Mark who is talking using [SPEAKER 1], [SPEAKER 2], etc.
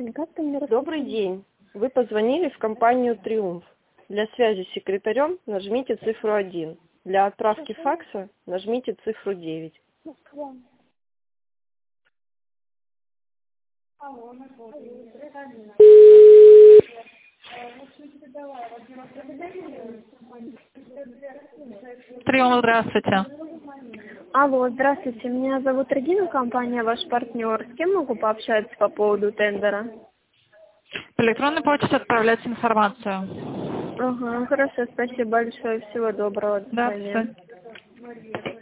[SPEAKER 1] Как ты мне
[SPEAKER 2] Добрый день. Вы позвонили в компанию «Триумф». Для связи с секретарем нажмите цифру 1. Для отправки факса нажмите цифру 9.
[SPEAKER 3] Триумф, здравствуйте.
[SPEAKER 1] Алло, здравствуйте. Меня зовут Регина, компания «Ваш партнер». С кем могу пообщаться по поводу тендера?
[SPEAKER 3] По электронной почте отправлять информацию.
[SPEAKER 1] Ага, хорошо, спасибо большое. Всего доброго. До
[SPEAKER 3] Да,
[SPEAKER 1] свидания.
[SPEAKER 3] все.